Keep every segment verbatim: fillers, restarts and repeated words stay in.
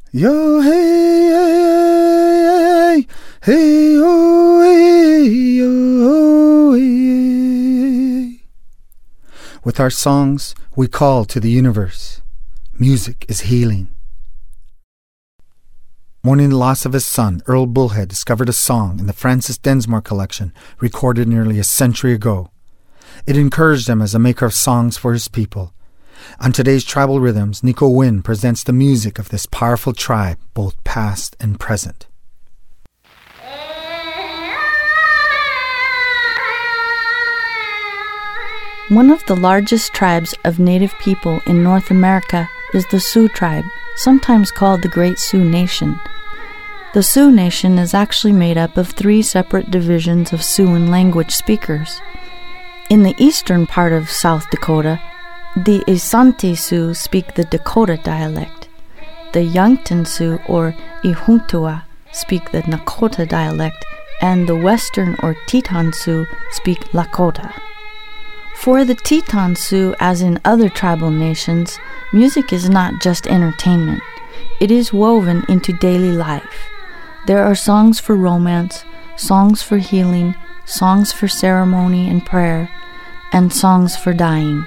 Yo hey, hey, hey, oh, hey, yo, hey. With our songs, we call to the universe. Music is healing. Mourning the loss of his son, Earl Bullhead discovered a song in the Francis Densmore collection recorded nearly a century ago. It encouraged him as a maker of songs for his people. On today's Tribal Rhythms, Nico Wynn presents the music of this powerful tribe, both past and present. One of the largest tribes of native people in North America is the Sioux tribe, sometimes called the Great Sioux Nation. The Sioux Nation is actually made up of three separate divisions of Siouan language speakers. In the eastern part of South Dakota, the Asante Sioux speak the Dakota dialect. The Yankton Sioux or Ihuntua speak the Nakota dialect, and the Western or Teton Sioux speak Lakota. For the Teton Sioux, as in other tribal nations, music is not just entertainment. It is woven into daily life. There are songs for romance, songs for healing, songs for ceremony and prayer, and songs for dying.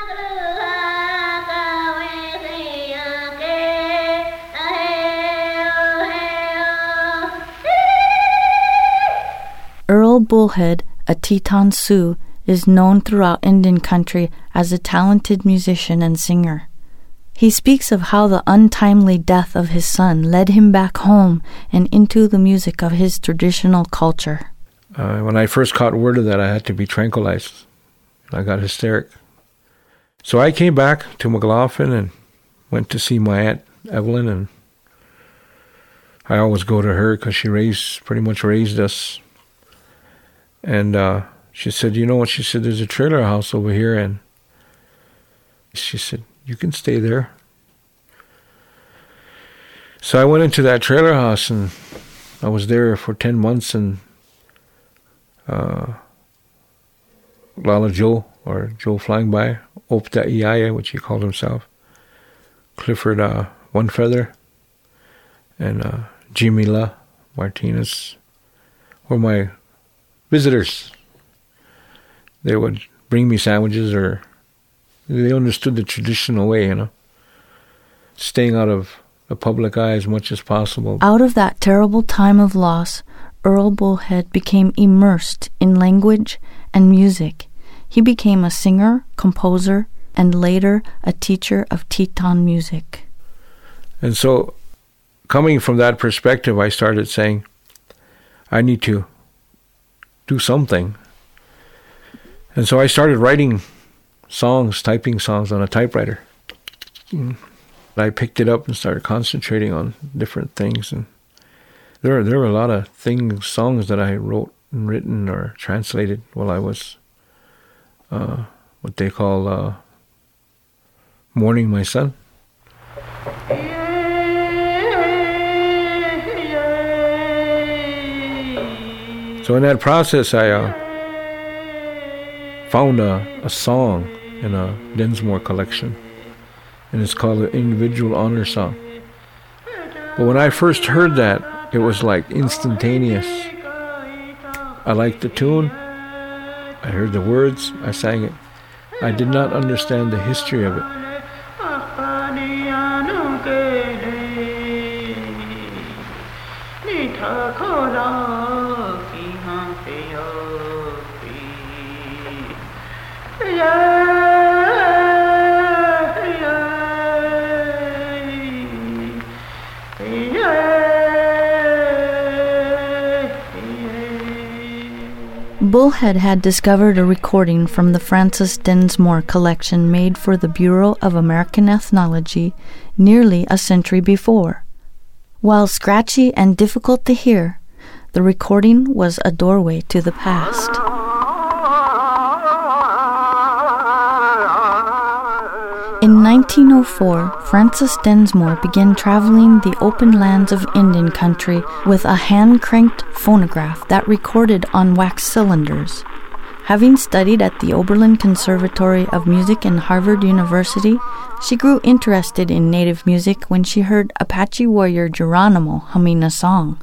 Earl Bullhead, a Teton Sioux, is known throughout Indian country as a talented musician and singer. He speaks of how the untimely death of his son led him back home and into the music of his traditional culture. Uh, when I first caught word of that, I had to be tranquilized. I got hysteric. So I came back to McLaughlin and went to see my Aunt Evelyn, and I always go to her because she raised, pretty much raised us. And uh, she said, you know what? She said, there's a trailer house over here, and she said, you can stay there. So I went into that trailer house, and I was there for ten months, and uh, Lala Joe, or Joe Flying By, Opta Iaya, which he called himself, Clifford uh, One Feather, and uh, Jimmy La Martinez were my visitors. They would bring me sandwiches, or they understood the traditional way, you know, staying out of the public eye as much as possible. Out of that terrible time of loss, Earl Bullhead became immersed in language and music. He became a singer, composer, and later a teacher of Teton music. And so, coming from that perspective, I started saying, I need to do something. And so I started writing songs, typing songs on a typewriter. I picked it up and started concentrating on different things. And there, there were a lot of things, songs that I wrote and written or translated while I was uh, what they call uh, mourning my son. So in that process, I uh, found a, a song in a Densmore collection, and it's called the Individual Honor Song. But when I first heard that, it was like instantaneous. I liked the tune, I heard the words, I sang it. I did not understand the history of it. Bullhead had discovered a recording from the Francis Densmore collection made for the Bureau of American Ethnology nearly a century before. While scratchy and difficult to hear, the recording was a doorway to the past. In nineteen oh four, Francis Densmore began traveling the open lands of Indian country with a hand-cranked phonograph that recorded on wax cylinders. Having studied at the Oberlin Conservatory of Music and Harvard University, she grew interested in Native music when she heard Apache warrior Geronimo humming a song.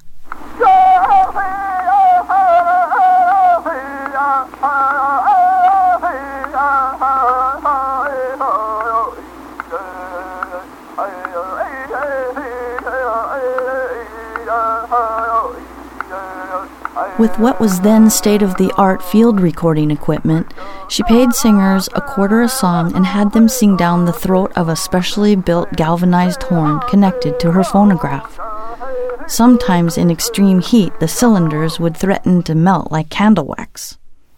With what was then state-of-the-art field recording equipment, she paid singers a quarter a song and had them sing down the throat of a specially built galvanized horn connected to her phonograph. Sometimes in extreme heat, the cylinders would threaten to melt like candle wax.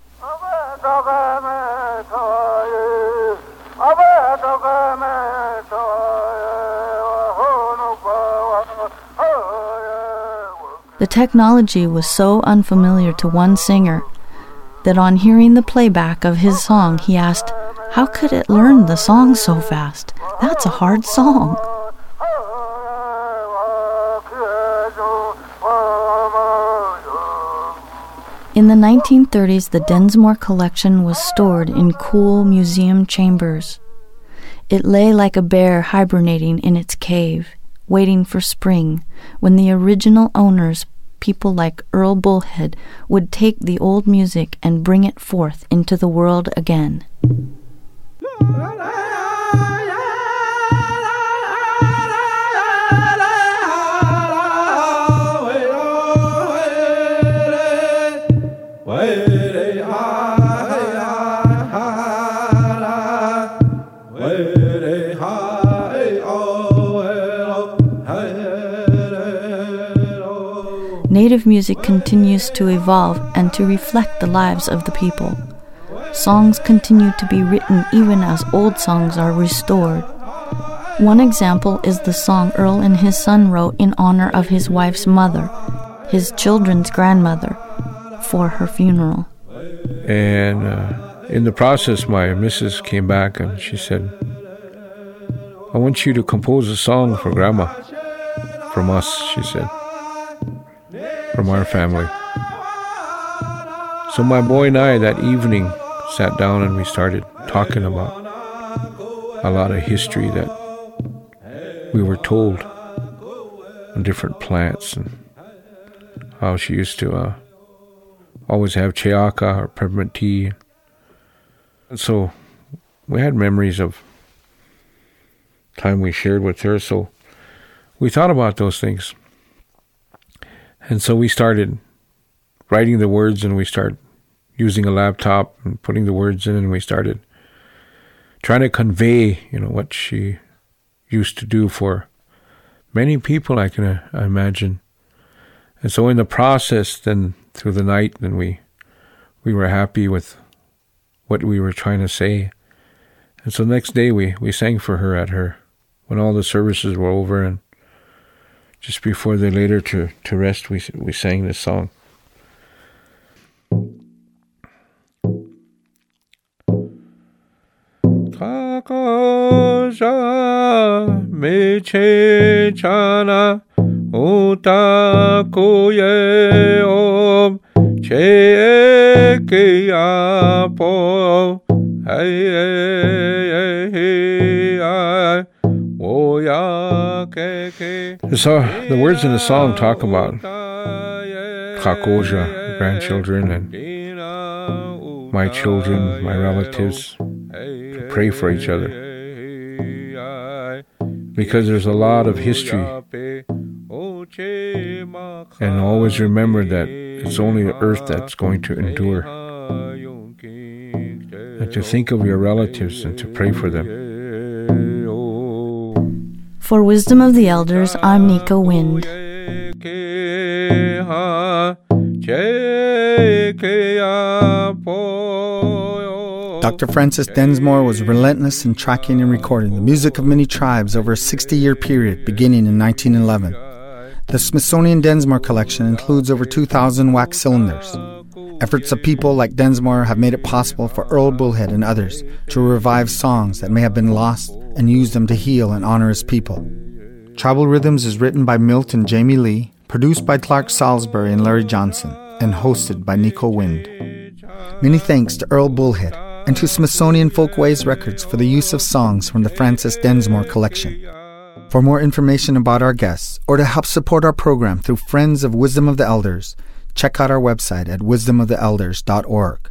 The technology was so unfamiliar to one singer that on hearing the playback of his song, he asked, "How could it learn the song so fast? That's a hard song." In the nineteen thirties, the Densmore collection was stored in cool museum chambers. It lay like a bear hibernating in its cave, waiting for spring, when the original owners, people like Earl Bullhead, would take the old music and bring it forth into the world again. Native music continues to evolve and to reflect the lives of the people. Songs continue to be written even as old songs are restored. One example is the song Earl and his son wrote in honor of his wife's mother, his children's grandmother, for her funeral. And uh, in the process, my missus came back and she said, "I want you to compose a song for Grandma, from us," she said. From our family. So my boy and I that evening sat down and we started talking about a lot of history that we were told on different plants and how she used to uh, always have chayaka or peppermint tea. And so we had memories of time we shared with her, so we thought about those things. And so we started writing the words, and we started using a laptop and putting the words in, and we started trying to convey, you know, what she used to do for many people, I can uh, imagine. And so in the process, then through the night, then we we were happy with what we were trying to say. And so the next day we, we sang for her at her, when all the services were over, and just before they laid her to, to rest, we we sang this song. Kakoja meche chana utakoye om cheke apo hey hey hey So the words in the song talk about Kakoja, grandchildren, and my children, my relatives, to pray for each other. Because there's a lot of history. And always remember that it's only the earth that's going to endure. And to think of your relatives and to pray for them. For Wisdom of the Elders, I'm Nico Wind. Doctor Francis Densmore was relentless in tracking and recording the music of many tribes over a sixty-year period beginning in nineteen eleven. The Smithsonian Densmore collection includes over two thousand wax cylinders. Efforts of people like Densmore have made it possible for Earl Bullhead and others to revive songs that may have been lost and use them to heal and honor his people. Tribal Rhythms is written by Milt and Jamie Lee, produced by Clark Salisbury and Larry Johnson, and hosted by Nico Wind. Many thanks to Earl Bullhead and to Smithsonian Folkways Records for the use of songs from the Francis Densmore collection. For more information about our guests or to help support our program through Friends of Wisdom of the Elders, check out our website at wisdom of the elders dot org.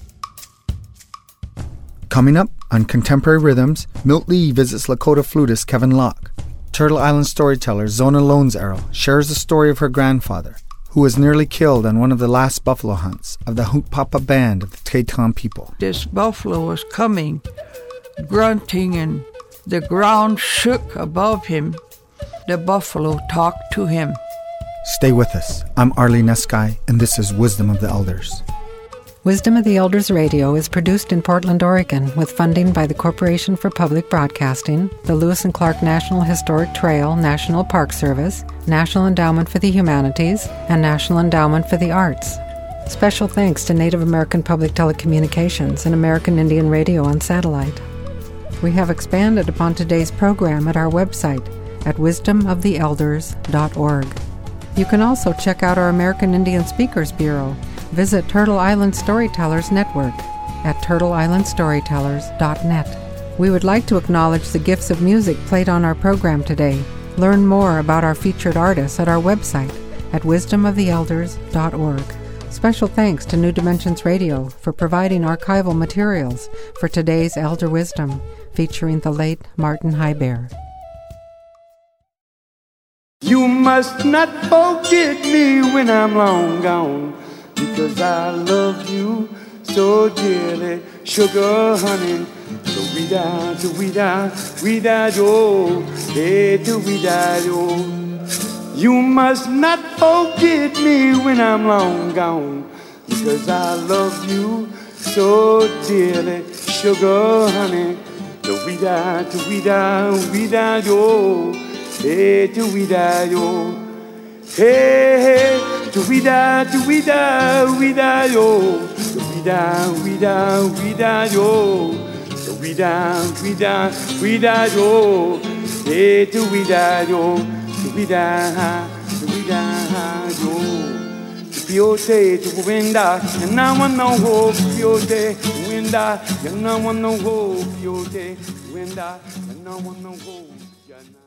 Coming up on Contemporary Rhythms, Milt Lee visits Lakota flutist Kevin Locke. Turtle Island storyteller Zona Lones Arrow shares the story of her grandfather, who was nearly killed on one of the last buffalo hunts of the Hunkpapa band of the Teton people. This buffalo was coming, grunting, and the ground shook above him. The buffalo talked to him. Stay with us. I'm Arlene Eskai, and this is Wisdom of the Elders. Wisdom of the Elders Radio is produced in Portland, Oregon, with funding by the Corporation for Public Broadcasting, the Lewis and Clark National Historic Trail National Park Service, National Endowment for the Humanities, and National Endowment for the Arts. Special thanks to Native American Public Telecommunications and American Indian Radio on satellite. We have expanded upon today's program at our website at wisdom of the elders dot org. You can also check out our American Indian Speakers Bureau. Visit Turtle Island Storytellers Network at turtle island storytellers dot net. We would like to acknowledge the gifts of music played on our program today. Learn more about our featured artists at our website at wisdom of the elders dot org. Special thanks to New Dimensions Radio for providing archival materials for today's Elder Wisdom, featuring the late Martin Highbear. You must not forget me when I'm long gone, because I love you so dearly, sugar honey. So we die, till we die, we die, oh, hey, till we die, oh. You must not forget me when I'm long gone, because I love you so dearly, sugar honey. Till we die, till we die, we die, oh, hey, till we die, oh. Hey, hey, till we die, till we die, we die, oh. Till we die, we die, we die, oh. Till we die, we die, we die, oh. Hey, till we die, oh. Till we die, till we die, oh. Piote, to winda, and I want no hope, Piote, winda, and I want no hope, Piote, winda, and I want no hope.